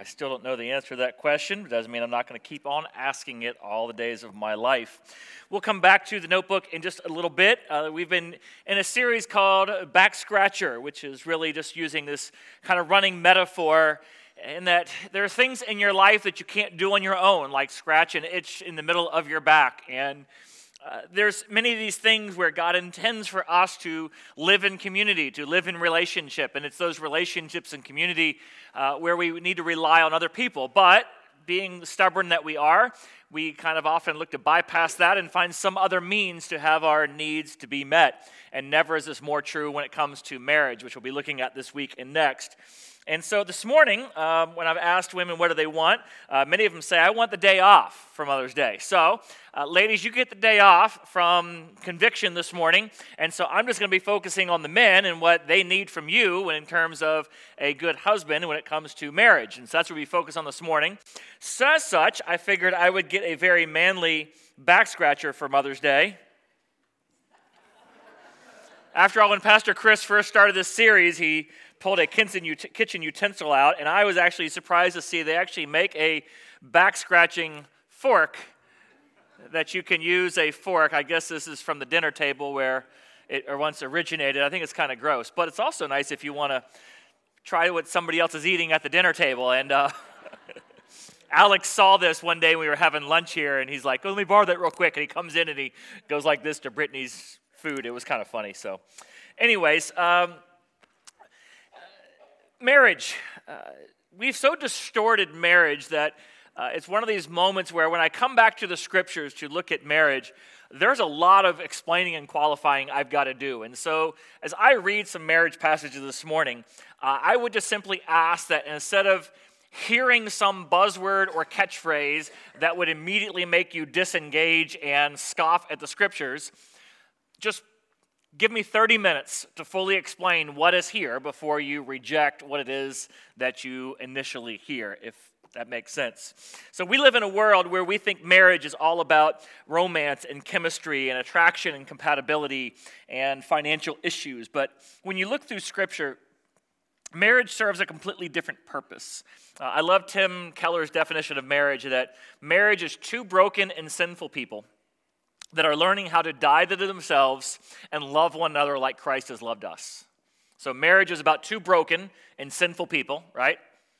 I still don't know the answer to that question. It doesn't mean I'm not going to keep on asking it all the days of my life. We'll come back to the notebook in just a little bit. We've been in a series called Back Scratcher, which is really just using this kind of running metaphor in that there are things in your life that you can't do on your own, like scratch an itch in the middle of your back. And there's many of these things where God intends for us to live in community, to live in relationship, and it's those relationships and community where we need to rely on other people. But being stubborn that we are, we kind of often look to bypass that and find some other means to have our needs to be met. And never is this more true when it comes to marriage, which we'll be looking at this week and next. And so this morning, when I've asked women what do they want, many of them say, I want the day off for Mother's Day. So, ladies, you get the day off from conviction this morning. And so I'm just going to be focusing on the men and what they need from you in terms of a good husband when it comes to marriage. And so that's what we focus on this morning. So as such, I figured I would get a very manly back scratcher for Mother's Day. After all, when Pastor Chris first started this series, he pulled a kitchen utensil out, and I was actually surprised to see they actually make a back-scratching fork that you can use a fork. I guess this is from the dinner table where it once originated. I think it's kind of gross, but it's also nice if you want to try what somebody else is eating at the dinner table. And Alex saw this one day when we were having lunch here, and he's like, let me borrow that real quick. And he comes in and he goes like this to Brittany's food. It was kind of funny. So anyways, marriage. We've so distorted marriage that it's one of these moments where when I come back to the scriptures to look at marriage, there's a lot of explaining and qualifying I've got to do. And so as I read some marriage passages this morning, I would just simply ask that instead of hearing some buzzword or catchphrase that would immediately make you disengage and scoff at the scriptures, just give me 30 minutes to fully explain what is here before you reject what it is that you initially hear, if that makes sense. So we live in a world where we think marriage is all about romance and chemistry and attraction and compatibility and financial issues. But when you look through Scripture, marriage serves a completely different purpose. I love Tim Keller's definition of marriage, that marriage is two broken and sinful people that are learning how to die to themselves and love one another like Christ has loved us. So marriage is about two broken and sinful people, right?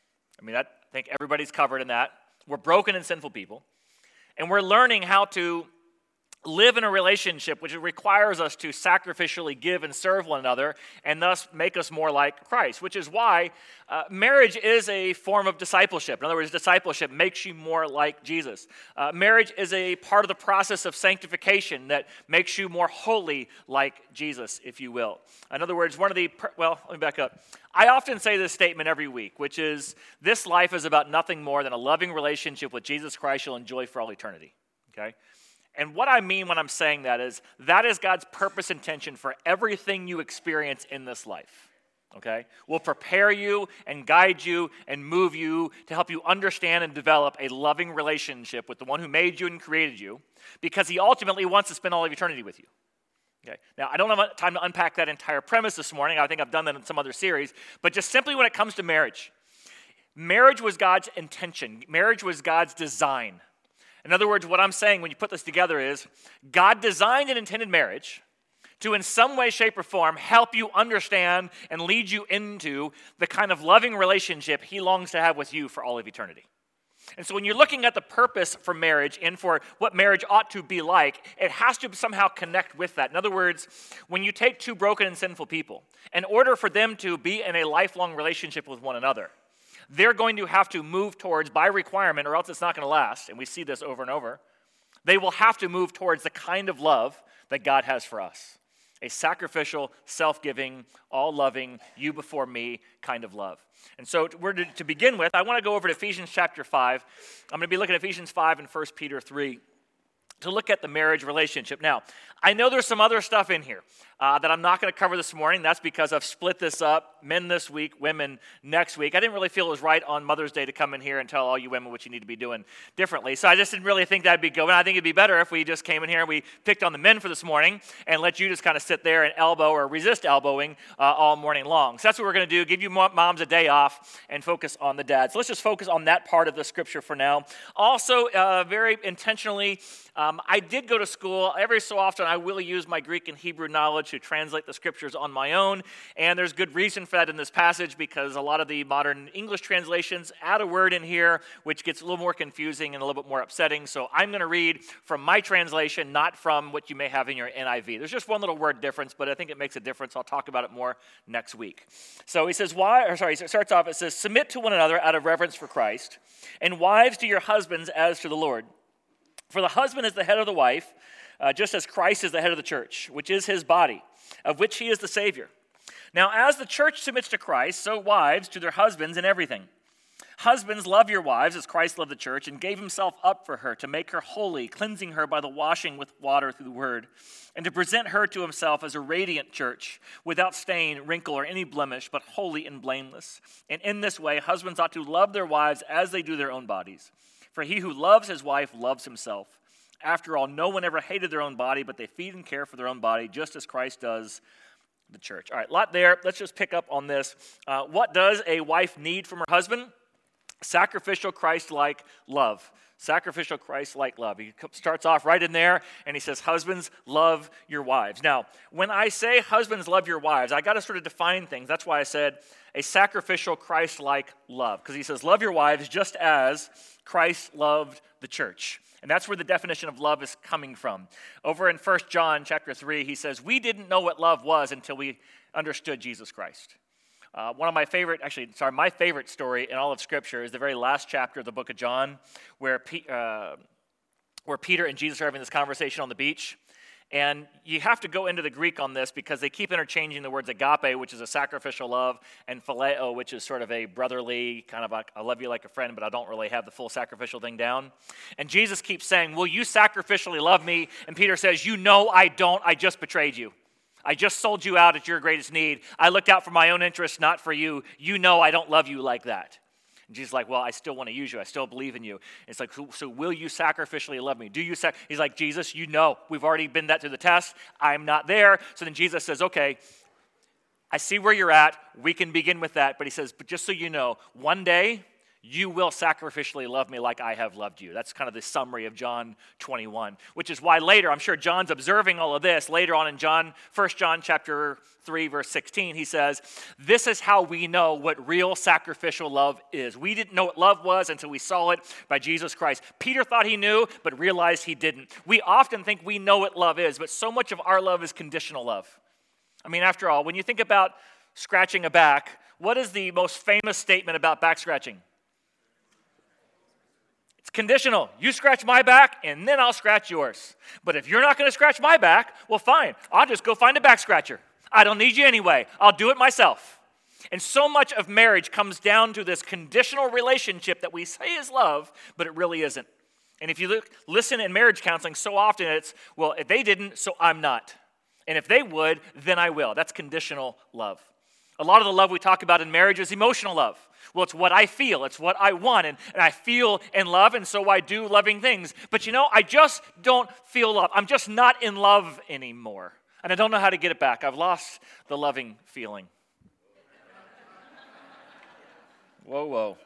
I think everybody's covered in that. We're broken and sinful people. And we're learning how to live in a relationship which requires us to sacrificially give and serve one another and thus make us more like Christ, which is why marriage is a form of discipleship. In other words, discipleship makes you more like Jesus. Marriage is a part of the process of sanctification that makes you more holy like Jesus, if you will. In other words, let me back up. I often say this statement every week, which is, this life is about nothing more than a loving relationship with Jesus Christ you'll enjoy for all eternity, okay? And what I mean when I'm saying that is God's purpose and intention for everything you experience in this life, okay? Will prepare you and guide you and move you to help you understand and develop a loving relationship with the one who made you and created you, because he ultimately wants to spend all of eternity with you. Okay. Now, I don't have time to unpack that entire premise this morning. I think I've done that in some other series. But just simply when it comes to marriage, marriage was God's intention. Marriage was God's design. In other words, what I'm saying when you put this together is God designed and intended marriage to in some way, shape, or form help you understand and lead you into the kind of loving relationship he longs to have with you for all of eternity. And so when you're looking at the purpose for marriage and for what marriage ought to be like, it has to somehow connect with that. In other words, when you take two broken and sinful people, in order for them to be in a lifelong relationship with one another, they're going to have to move towards, by requirement, or else it's not going to last, and we see this over and over, they will have to move towards the kind of love that God has for us. A sacrificial, self-giving, all-loving, you before me kind of love. And so to begin with, I want to go over to Ephesians chapter 5. I'm going to be looking at Ephesians 5 and 1 Peter 3 to look at the marriage relationship. Now, I know there's some other stuff in here that I'm not going to cover this morning. That's because I've split this up, men this week, women next week. I didn't really feel it was right on Mother's Day to come in here and tell all you women what you need to be doing differently. So I just didn't really think that'd be good. And I think it'd be better if we just came in here and we picked on the men for this morning and let you just kind of sit there and elbow or resist elbowing all morning long. So that's what we're going to do, give you moms a day off and focus on the dads. So let's just focus on that part of the scripture for now. Also, very intentionally, I did go to school. Every so often I will use my Greek and Hebrew knowledge to translate the scriptures on my own, and there's good reason for that in this passage because a lot of the modern English translations add a word in here which gets a little more confusing and a little bit more upsetting, so I'm going to read from my translation, not from what you may have in your NIV. There's just one little word difference, but I think it makes a difference. I'll talk about it more next week. So he says, it starts off, it says, "Submit to one another out of reverence for Christ, and wives to your husbands as to the Lord. For the husband is the head of the wife, just as Christ is the head of the church, which is his body, of which he is the Savior. Now, as the church submits to Christ, so wives to their husbands in everything. Husbands, love your wives as Christ loved the church and gave himself up for her to make her holy, cleansing her by the washing with water through the word, and to present her to himself as a radiant church, without stain, wrinkle, or any blemish, but holy and blameless. And in this way, husbands ought to love their wives as they do their own bodies. For he who loves his wife loves himself. After all, no one ever hated their own body, but they feed and care for their own body, just as Christ does the church." All right, a lot there. Let's just pick up on this. What does a wife need from her husband? Sacrificial, Christ-like love. Sacrificial, Christ-like love. He starts off right in there, and he says, husbands, love your wives. Now, when I say husbands, love your wives, I got to sort of define things. That's why I said a sacrificial, Christ-like love. Because he says, love your wives just as Christ loved the church. And that's where the definition of love is coming from. Over in 1 John chapter 3, he says, we didn't know what love was until we understood Jesus Christ. My favorite story in all of Scripture is the very last chapter of the book of John, where Peter and Jesus are having this conversation on the beach. And you have to go into the Greek on this because they keep interchanging the words agape, which is a sacrificial love, and phileo, which is sort of a brotherly, kind of like, I love you like a friend, but I don't really have the full sacrificial thing down. And Jesus keeps saying, will you sacrificially love me? And Peter says, you know I don't, I just betrayed you. I just sold you out at your greatest need. I looked out for my own interests, not for you. You know I don't love you like that. And Jesus is like, well, I still want to use you. I still believe in you. It's like, so will you sacrificially love me? He's like, Jesus, you know, we've already been that through the test. I'm not there. So then Jesus says, okay, I see where you're at. We can begin with that. But he says, but just so you know, one day you will sacrificially love me like I have loved you. That's kind of the summary of John 21, which is why later, I'm sure John's observing all of this. Later on in 1 John chapter 3, verse 16, he says, this is how we know what real sacrificial love is. We didn't know what love was until we saw it by Jesus Christ. Peter thought he knew, but realized he didn't. We often think we know what love is, but so much of our love is conditional love. I mean, after all, when you think about scratching a back, what is the most famous statement about back scratching? It's conditional. You scratch my back, and then I'll scratch yours. But if you're not going to scratch my back, well, fine. I'll just go find a back scratcher. I don't need you anyway. I'll do it myself. And so much of marriage comes down to this conditional relationship that we say is love, but it really isn't. And if you listen in marriage counseling, so often it's, well, if they didn't, so I'm not. And if they would, then I will. That's conditional love. A lot of the love we talk about in marriage is emotional love. Well, it's what I feel. It's what I want. And I feel in love, and so I do loving things. But I just don't feel love. I'm just not in love anymore. And I don't know how to get it back. I've lost the loving feeling. Whoa.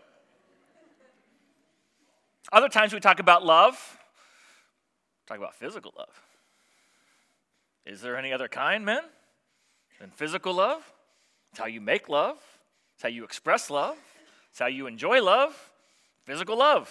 Other times we talk about love. Talk about physical love. Is there any other kind, men, than physical love? It's how you make love. It's how you express love. It's how you enjoy love. Physical love.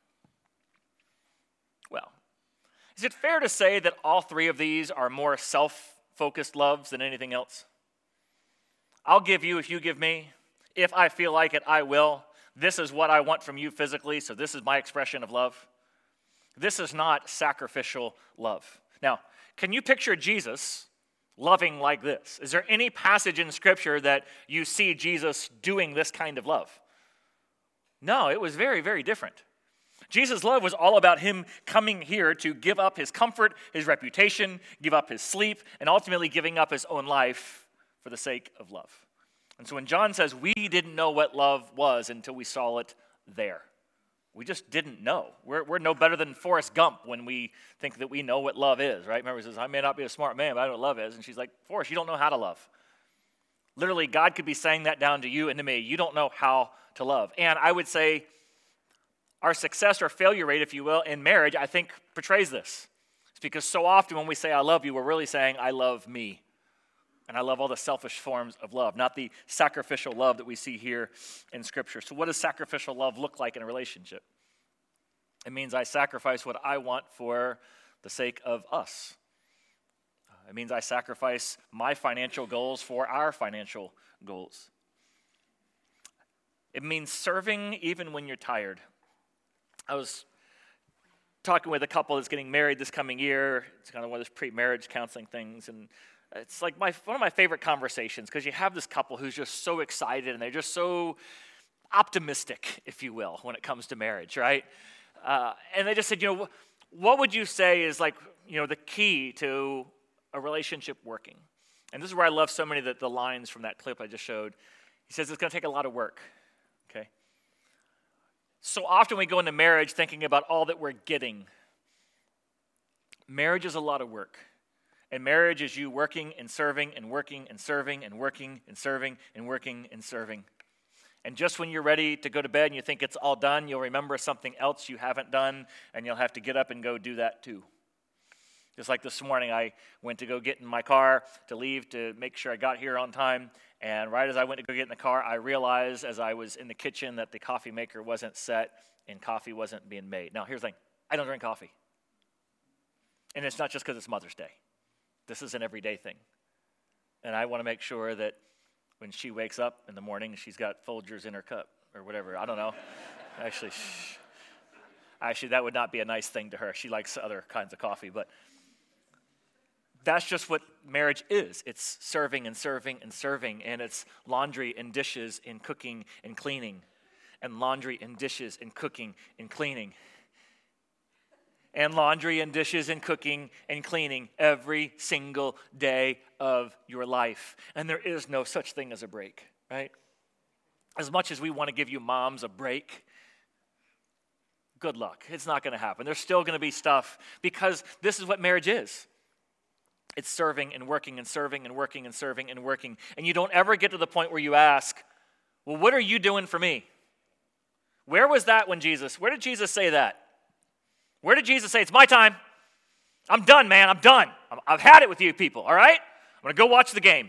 Well, is it fair to say that all three of these are more self-focused loves than anything else? I'll give you if you give me. If I feel like it, I will. This is what I want from you physically, so this is my expression of love. This is not sacrificial love. Now, can you picture Jesus loving like this? Is there any passage in Scripture that you see Jesus doing this kind of love? No, it was very, very different. Jesus' love was all about him coming here to give up his comfort, his reputation, give up his sleep, and ultimately giving up his own life for the sake of love. And so when John says we didn't know what love was until we saw it there, we just didn't know. We're no better than Forrest Gump when we think that we know what love is, right? Remember, he says, I may not be a smart man, but I know what love is. And she's like, Forrest, you don't know how to love. Literally, God could be saying that down to you and to me. You don't know how to love. And I would say our success or failure rate, if you will, in marriage, I think portrays this. It's because so often when we say I love you, we're really saying I love me. And I love all the selfish forms of love, not the sacrificial love that we see here in Scripture. So what does sacrificial love look like in a relationship? It means I sacrifice what I want for the sake of us. It means I sacrifice my financial goals for our financial goals. It means serving even when you're tired. I was talking with a couple that's getting married this coming year. It's kind of one of those pre-marriage counseling things, and it's like one of my favorite conversations because you have this couple who's just so excited and they're just so optimistic, if you will, when it comes to marriage, right? And they just said, what would you say is like, the key to a relationship working? And this is where I love so many of the lines from that clip I just showed. He says it's going to take a lot of work, okay? So often we go into marriage thinking about all that we're getting. Marriage is a lot of work. And marriage is you working and serving and working and serving and working and serving and working and serving. And just when you're ready to go to bed and you think it's all done, you'll remember something else you haven't done, and you'll have to get up and go do that too. Just like this morning, I went to go get in my car to leave to make sure I got here on time. And right as I went to go get in the car, I realized as I was in the kitchen that the coffee maker wasn't set and coffee wasn't being made. Now, here's the thing. I don't drink coffee. And it's not just because it's Mother's Day. This is an everyday thing. And I want to make sure that when she wakes up in the morning, she's got Folgers in her cup or whatever. I don't know. Actually, that would not be a nice thing to her. She likes other kinds of coffee, but that's just what marriage is. It's serving and serving and serving, and it's laundry and dishes and cooking and cleaning, and laundry and dishes and cooking and cleaning, and laundry and dishes and cooking and cleaning every single day of your life. And there is no such thing as a break, right? As much as we want to give you moms a break, good luck. It's not going to happen. There's still going to be stuff because this is what marriage is. It's serving and working and serving and working and serving and working. And you don't ever get to the point where you ask, well, what are you doing for me? Where was that where did Jesus say that? Where did Jesus say, it's my time? I'm done, man. I'm done. I've had it with you people, all right? I'm going to go watch the game.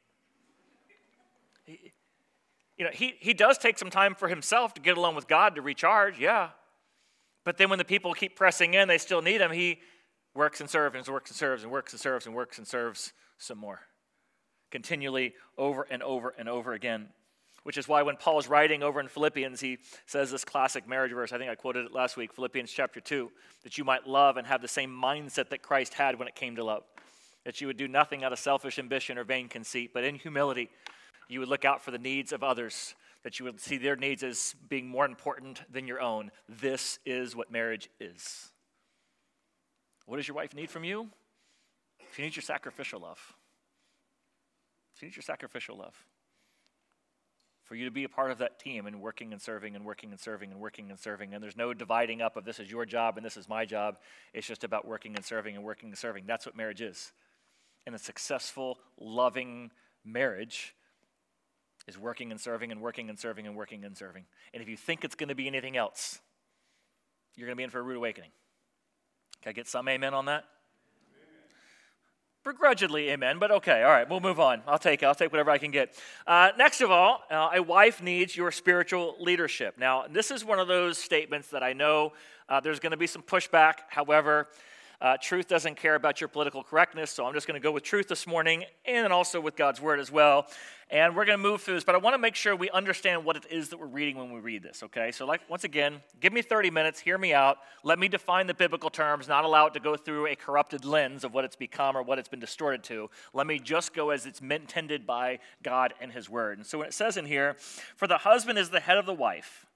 He does take some time for himself to get alone with God to recharge, yeah. But then when the people keep pressing in, they still need him, he works and serves and works and serves and works and serves and works and serves some more. Continually over and over and over again. Which is why when Paul's writing over in Philippians, he says this classic marriage verse, I think I quoted it last week, Philippians chapter 2, that you might love and have the same mindset that Christ had when it came to love. That you would do nothing out of selfish ambition or vain conceit, but in humility, you would look out for the needs of others, that you would see their needs as being more important than your own. This is what marriage is. What does your wife need from you? She needs your sacrificial love. She needs your sacrificial love. For you to be a part of that team and working and serving and working and serving and working and serving. And there's no dividing up of this is your job and this is my job. It's just about working and serving and working and serving. That's what marriage is. And a successful, loving marriage is working and serving and working and serving and working and serving. And if you think it's going to be anything else, you're going to be in for a rude awakening. Can I get some amen on that? Begrudgingly, amen, but okay, all right, we'll move on. I'll take whatever I can get. Next of all, a wife needs your spiritual leadership. Now, this is one of those statements that I know there's going to be some pushback. However, truth doesn't care about your political correctness, so I'm just going to go with truth this morning and also with God's word as well. And we're going to move through this, but I want to make sure we understand what it is that we're reading when we read this, okay? So once again, give me 30 minutes, hear me out. Let me define the biblical terms, not allow it to go through a corrupted lens of what it's become or what it's been distorted to. Let me just go as it's intended by God and his word. And so when it says in here, for the husband is the head of the wife,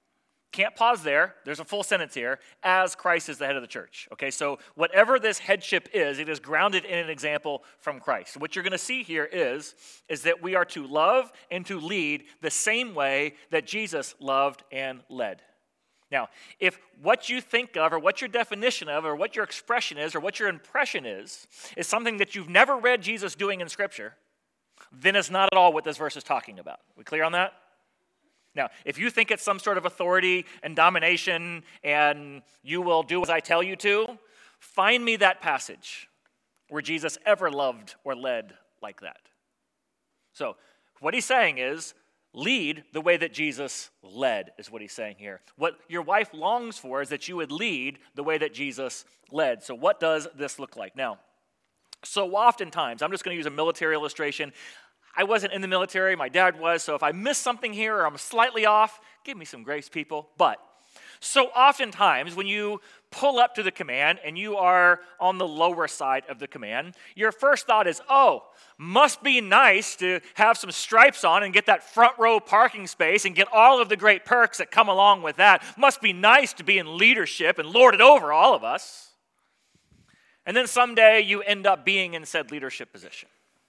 Can't pause there. There's a full sentence here. As Christ is the head of the church. Okay, so whatever this headship is, it is grounded in an example from Christ. What you're going to see here is that we are to love and to lead the same way that Jesus loved and led. Now, if what you think of or what your definition of or what your expression is or what your impression is something that you've never read Jesus doing in Scripture, then it's not at all what this verse is talking about. We clear on that? Now, if you think it's some sort of authority and domination and you will do as I tell you to, find me that passage where Jesus ever loved or led like that. So, what he's saying is, lead the way that Jesus led, is what he's saying here. What your wife longs for is that you would lead the way that Jesus led. So what does this look like? Now, so oftentimes, I'm just going to use a military illustration. I wasn't in the military, my dad was, so if I miss something here or I'm slightly off, give me some grace, people. But so oftentimes when you pull up to the command and you are on the lower side of the command, your first thought is, oh, must be nice to have some stripes on and get that front row parking space and get all of the great perks that come along with that. Must be nice to be in leadership and lord it over all of us. And then someday you end up being in said leadership position.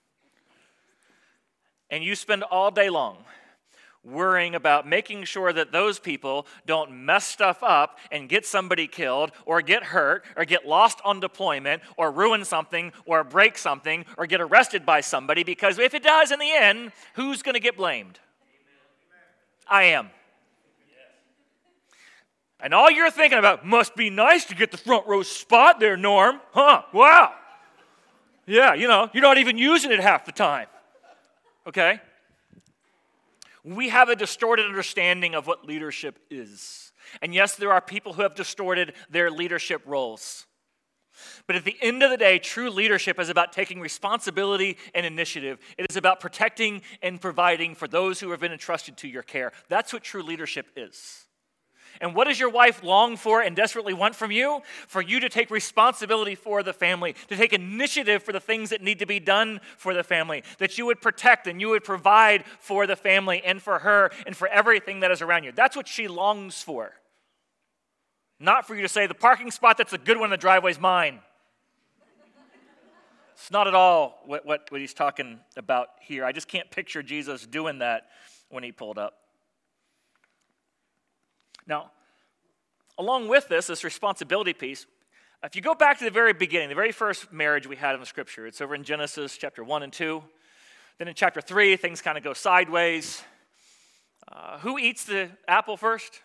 And you spend all day long worrying about making sure that those people don't mess stuff up and get somebody killed or get hurt or get lost on deployment or ruin something or break something or get arrested by somebody, because if it does in the end, who's going to get blamed? I am. And all you're thinking about, must be nice to get the front row spot there, Norm. Huh, wow. Yeah, you're not even using it half the time. Okay? We have a distorted understanding of what leadership is. And yes, there are people who have distorted their leadership roles. But at the end of the day, true leadership is about taking responsibility and initiative. It is about protecting and providing for those who have been entrusted to your care. That's what true leadership is. And what does your wife long for and desperately want from you? For you to take responsibility for the family, to take initiative for the things that need to be done for the family, that you would protect and you would provide for the family and for her and for everything that is around you. That's what she longs for. Not for you to say, the parking spot that's a good one in the driveway is mine. It's not at all what he's talking about here. I just can't picture Jesus doing that when he pulled up. Now, along with this responsibility piece, if you go back to the very beginning, the very first marriage we had in the Scripture, it's over in Genesis chapter 1 and 2. Then in chapter 3, things kind of go sideways. Who eats the apple first?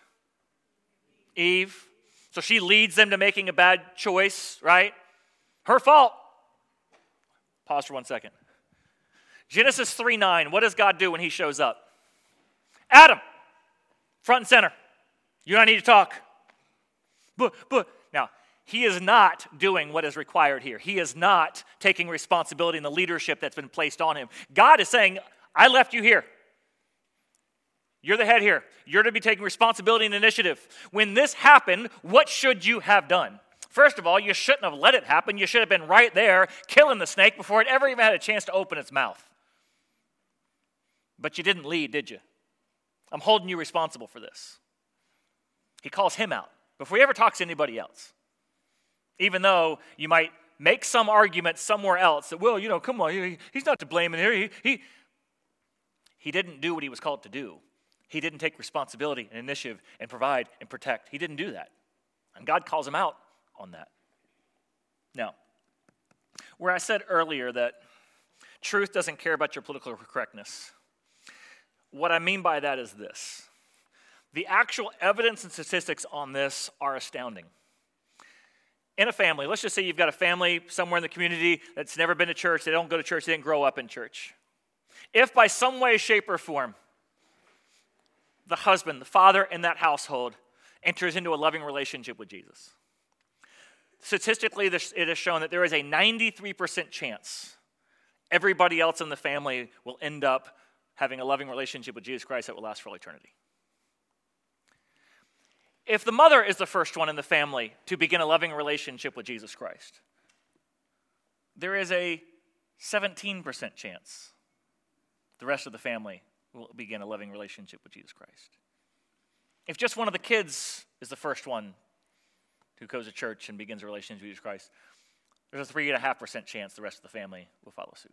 Eve. So she leads them to making a bad choice, right? Her fault. Pause for 1 second. Genesis 3:9, what does God do when he shows up? Adam, front and center. You and I need to talk. But now, he is not doing what is required here. He is not taking responsibility in the leadership that's been placed on him. God is saying, I left you here. You're the head here. You're to be taking responsibility and initiative. When this happened, what should you have done? First of all, you shouldn't have let it happen. You should have been right there killing the snake before it ever even had a chance to open its mouth. But you didn't lead, did you? I'm holding you responsible for this. He calls him out before he ever talks to anybody else. Even though you might make some argument somewhere else that, well, come on, he's not to blame in here. He didn't do what he was called to do. He didn't take responsibility and initiative and provide and protect. He didn't do that. And God calls him out on that. Now, where I said earlier that truth doesn't care about your political correctness, what I mean by that is this. The actual evidence and statistics on this are astounding. In a family, let's just say you've got a family somewhere in the community that's never been to church, they don't go to church, they didn't grow up in church. If by some way, shape, or form, the husband, the father in that household enters into a loving relationship with Jesus, statistically, it is shown that there is a 93% chance everybody else in the family will end up having a loving relationship with Jesus Christ that will last for all eternity. If the mother is the first one in the family to begin a loving relationship with Jesus Christ, there is a 17% chance the rest of the family will begin a loving relationship with Jesus Christ. If just one of the kids is the first one who goes to church and begins a relationship with Jesus Christ, there's a 3.5% chance the rest of the family will follow suit.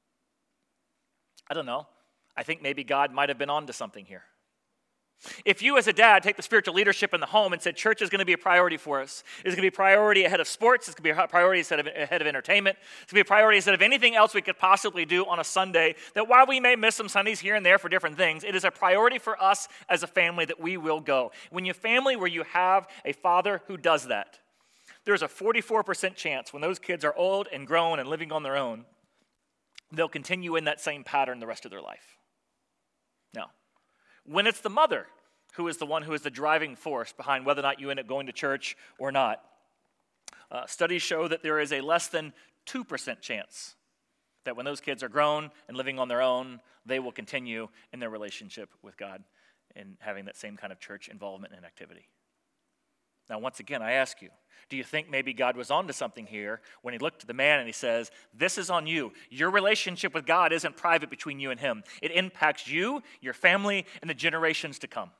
I don't know. I think maybe God might have been onto something here. If you as a dad take the spiritual leadership in the home and said church is going to be a priority for us, it's going to be a priority ahead of sports, it's going to be a priority ahead of entertainment, it's going to be a priority instead of anything else we could possibly do on a Sunday, that while we may miss some Sundays here and there for different things, it is a priority for us as a family that we will go. When you're a family where you have a father who does that, there's a 44% chance when those kids are old and grown and living on their own, they'll continue in that same pattern the rest of their life. Now, when it's the mother who is the one who is the driving force behind whether or not you end up going to church or not, studies show that there is a less than 2% chance that when those kids are grown and living on their own, they will continue in their relationship with God and having that same kind of church involvement and activity. Now, once again, I ask you, do you think maybe God was onto something here when he looked at the man and he says, this is on you. Your relationship with God isn't private between you and him. It impacts you, your family, and the generations to come.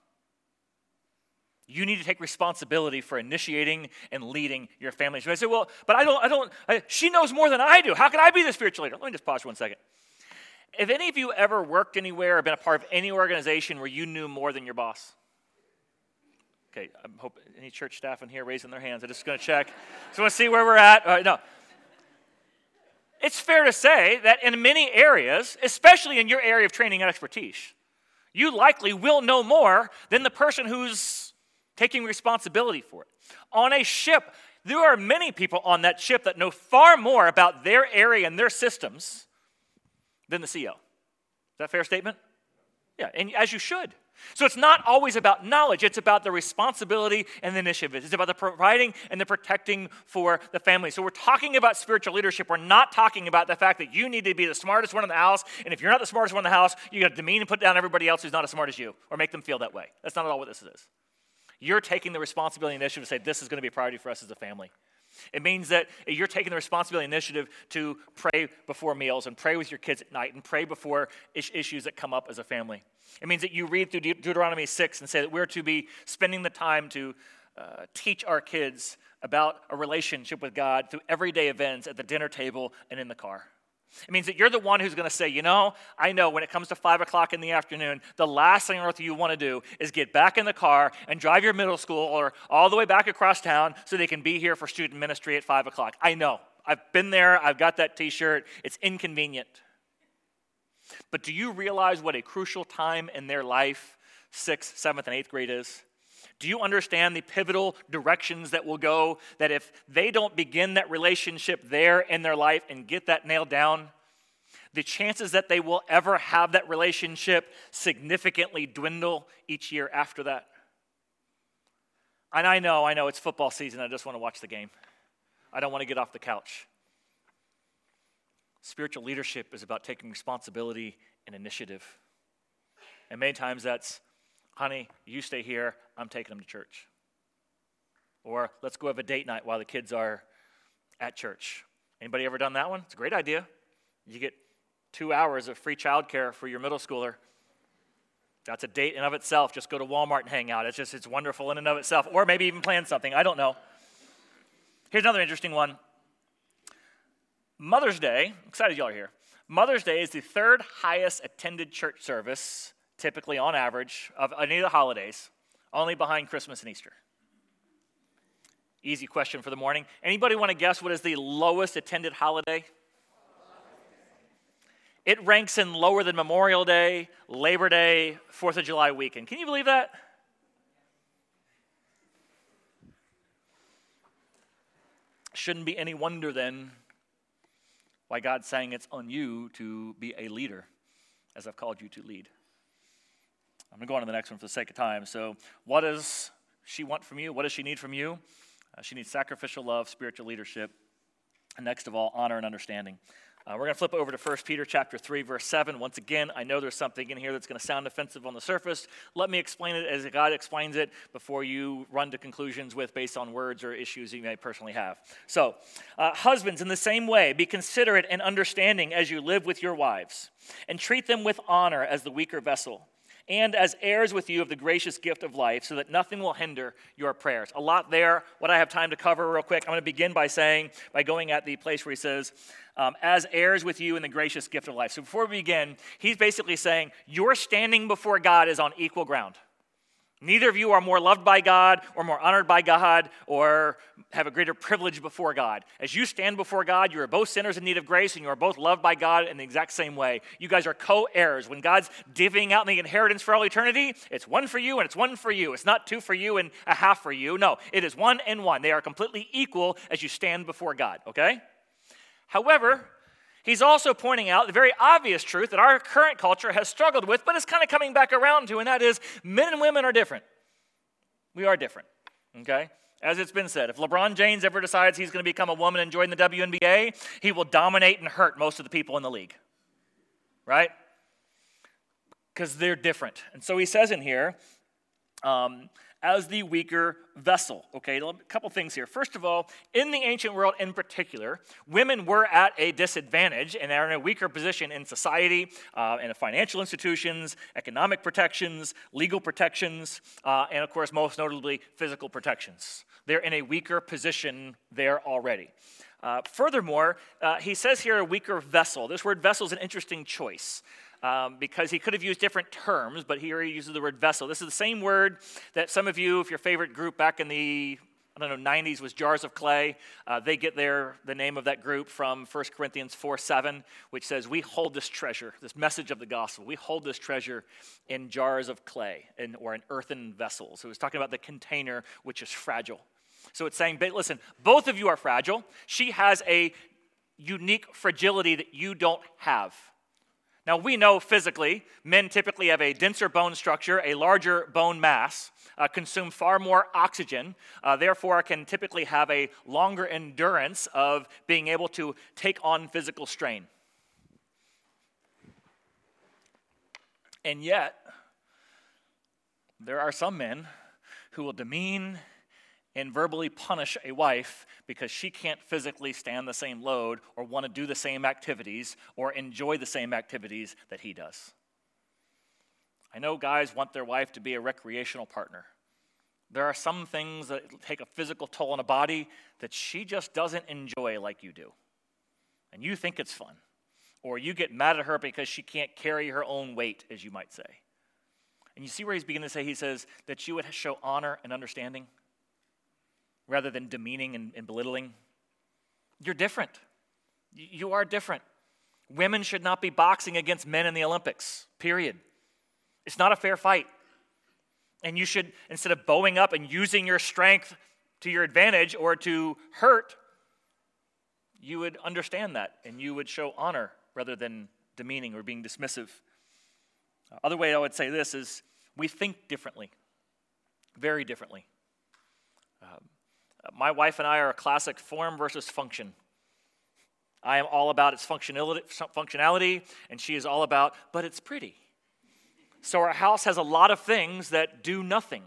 You need to take responsibility for initiating and leading your family. So I say, well, but she knows more than I do. How can I be the spiritual leader? Let me just pause for 1 second. Have any of you ever worked anywhere or been a part of any organization where you knew more than your boss? Okay, I hope any church staff in here raising their hands. I'm just going to check. So want to see where we're at. No. It's fair to say that in many areas, especially in your area of training and expertise, you likely will know more than the person who's taking responsibility for it. On a ship, there are many people on that ship that know far more about their area and their systems than the CEO. Is that a fair statement? Yeah, and as you should. So it's not always about knowledge. It's about the responsibility and the initiative. It's about the providing and the protecting for the family. So we're talking about spiritual leadership. We're not talking about the fact that you need to be the smartest one in the house, and if you're not the smartest one in the house, you got to demean and put down everybody else who's not as smart as you, or make them feel that way. That's not at all what this is. You're taking the responsibility and initiative to say, this is going to be a priority for us as a family. It means that you're taking the responsibility and initiative to pray before meals and pray with your kids at night and pray before issues that come up as a family. It means that you read through Deuteronomy 6 and say that we're to be spending the time to teach our kids about a relationship with God through everyday events at the dinner table and in the car. It means that you're the one who's going to say, I know when it comes to 5 o'clock in the afternoon, the last thing on earth you want to do is get back in the car and drive your middle schooler all the way back across town so they can be here for student ministry at 5 o'clock. I know. I've been there. I've got that t-shirt. It's inconvenient. But do you realize what a crucial time in their life 6th, 7th, and 8th grade is? Do you understand the pivotal directions that will go, that if they don't begin that relationship there in their life and get that nailed down, the chances that they will ever have that relationship significantly dwindle each year after that? And I know it's football season. I just want to watch the game. I don't want to get off the couch. Spiritual leadership is about taking responsibility and initiative. And many times that's, honey, you stay here, I'm taking them to church. Or let's go have a date night while the kids are at church. Anybody ever done that one? It's a great idea. You get 2 hours of free childcare for your middle schooler. That's a date in of itself. Just go to Walmart and hang out. It's wonderful in and of itself. Or maybe even plan something. I don't know. Here's another interesting one. Mother's Day, I'm excited y'all are here. Mother's Day is the 3rd highest attended church service, typically on average, of any of the holidays, only behind Christmas and Easter. Easy question for the morning. Anybody want to guess what is the lowest attended holiday? It ranks in lower than Memorial Day, Labor Day, 4th of July weekend. Can you believe that? Shouldn't be any wonder then why God's saying it's on you to be a leader, as I've called you to lead. I'm going to go on to the next one for the sake of time. So what does she want from you? What does she need from you? She needs sacrificial love, spiritual leadership, and next of all, honor and understanding. We're going to flip over to 1 Peter chapter 3, verse 7. Once again, I know there's something in here that's going to sound offensive on the surface. Let me explain it as God explains it before you run to conclusions based on words or issues you may personally have. So, husbands, in the same way, be considerate and understanding as you live with your wives, and treat them with honor as the weaker vessel, and as heirs with you of the gracious gift of life, so that nothing will hinder your prayers. A lot there. What I have time to cover real quick, I'm going to begin by going at the place where he says, as heirs with you in the gracious gift of life. So before we begin, he's basically saying, your standing before God is on equal ground. Neither of you are more loved by God or more honored by God or have a greater privilege before God. As you stand before God, you are both sinners in need of grace and you are both loved by God in the exact same way. You guys are co-heirs. When God's divvying out the inheritance for all eternity, it's one for you and it's one for you. It's not two for you and a half for you. No, it is one and one. They are completely equal as you stand before God, okay? However, he's also pointing out the very obvious truth that our current culture has struggled with, but it's kind of coming back around to, and that is men and women are different. We are different, okay? As it's been said, if LeBron James ever decides he's going to become a woman and join the WNBA, he will dominate and hurt most of the people in the league, right? Because they're different. And so he says in here, as the weaker vessel. Okay, a couple things here. First of all, in the ancient world in particular, women were at a disadvantage and are in a weaker position in society, in financial institutions, economic protections, legal protections, and of course, most notably, physical protections. They're in a weaker position there already. Furthermore, he says here a weaker vessel. This word vessel is an interesting choice. Because he could have used different terms, but here he uses the word vessel. This is the same word that some of you, if your favorite group back in the 90s was Jars of Clay, they get the name of that group from 1 Corinthians 4:7, which says, we hold this treasure, this message of the gospel, we hold this treasure in jars of clay or in earthen vessels. So it's talking about the container, which is fragile. So it's saying, listen, both of you are fragile. She has a unique fragility that you don't have. Now, we know physically, men typically have a denser bone structure, a larger bone mass, consume far more oxygen, therefore can typically have a longer endurance of being able to take on physical strain. And yet, there are some men who will demean and verbally punish a wife because she can't physically stand the same load or want to do the same activities or enjoy the same activities that he does. I know guys want their wife to be a recreational partner. There are some things that take a physical toll on a body that she just doesn't enjoy like you do. And you think it's fun. Or you get mad at her because she can't carry her own weight, as you might say. And you see where he's beginning to say, he says that you would show honor and understanding rather than demeaning and belittling. You're different. You are different. Women should not be boxing against men in the Olympics, period. It's not a fair fight. And you should, instead of bowing up and using your strength to your advantage or to hurt, you would understand that and you would show honor rather than demeaning or being dismissive. Other way I would say this is we think differently, very differently. My wife and I are a classic form versus function. I am all about its functionality, and she is all about, but it's pretty. So our house has a lot of things that do nothing.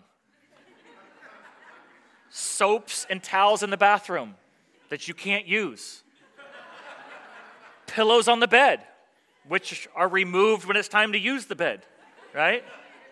Soaps and towels in the bathroom that you can't use. Pillows on the bed, which are removed when it's time to use the bed, right?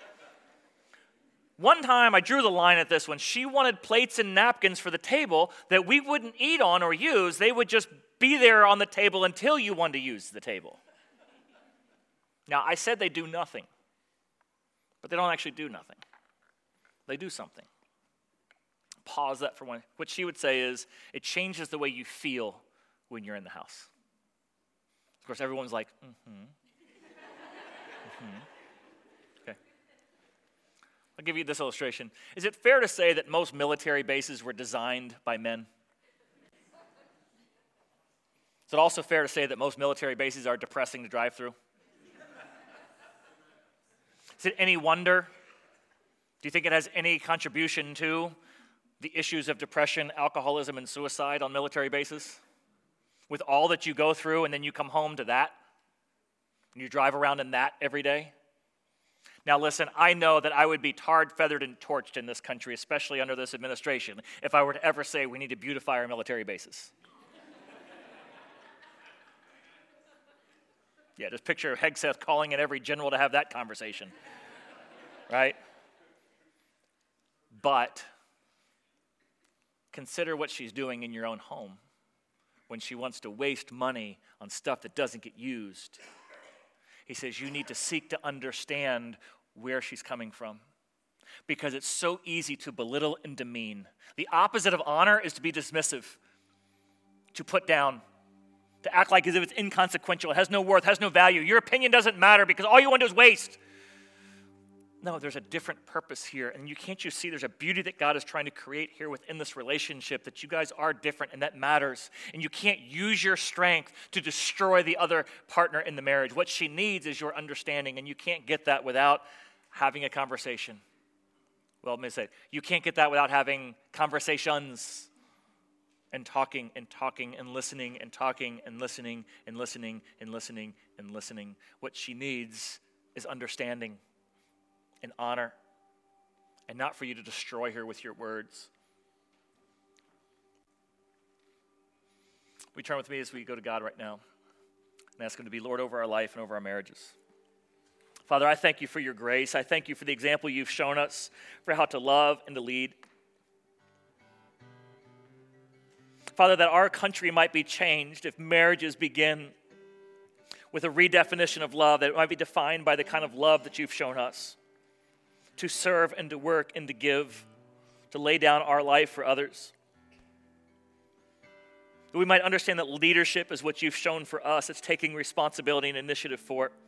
One time I drew the line at this one. She wanted plates and napkins for the table that we wouldn't eat on or use. They would just be there on the table until you wanted to use the table. Now, I said they do nothing, but they don't actually do nothing. They do something. Pause that for one. What she would say is, it changes the way you feel when you're in the house. Of course, everyone's like, Okay. I'll give you this illustration. Is it fair to say that most military bases were designed by men? Is it also fair to say that most military bases are depressing to drive through? Is it any wonder? Do you think it has any contribution to the issues of depression, alcoholism, and suicide on military bases? With all that you go through and then you come home to that? And you drive around in that every day? Now listen, I know that I would be tarred, feathered, and torched in this country, especially under this administration, if I were to ever say we need to beautify our military bases. Yeah, just picture Hegseth calling in every general to have that conversation. right? But consider what she's doing in your own home when she wants to waste money on stuff that doesn't get used. He says you need to seek to understand where she's coming from, because it's so easy to belittle and demean. The opposite of honor is to be dismissive, to put down, to act like as if it's inconsequential, it has no worth, has no value. Your opinion doesn't matter because all you want to do is waste. No, there's a different purpose here, and can't you see there's a beauty that God is trying to create here within this relationship, that you guys are different and that matters, and you can't use your strength to destroy the other partner in the marriage. What she needs is your understanding, and you can't get that without having a conversation. Well, let me say, you can't get that without having conversations and talking and talking and listening and talking and listening and listening and listening and listening. What she needs is understanding and honor, and not for you to destroy her with your words. We turn with me as we go to God right now and ask him to be Lord over our life and over our marriages. Father, I thank you for your grace. I thank you for the example you've shown us for how to love and to lead. Father, that our country might be changed if marriages begin with a redefinition of love, that it might be defined by the kind of love that you've shown us, to serve and to work and to give, to lay down our life for others. That we might understand that leadership is what you've shown for us. It's taking responsibility and initiative for it.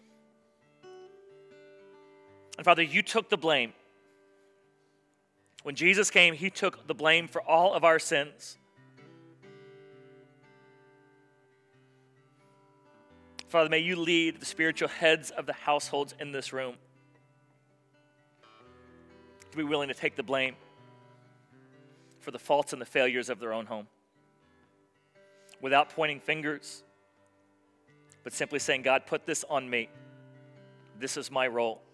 And Father, you took the blame. When Jesus came, he took the blame for all of our sins. Father, may you lead the spiritual heads of the households in this room to be willing to take the blame for the faults and the failures of their own home, without pointing fingers, but simply saying, God, put this on me. This is my role.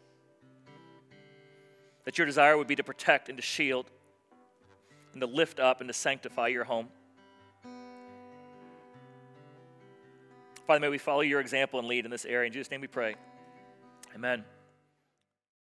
That your desire would be to protect and to shield and to lift up and to sanctify your home. Father, may we follow your example and lead in this area. In Jesus' name we pray. Amen.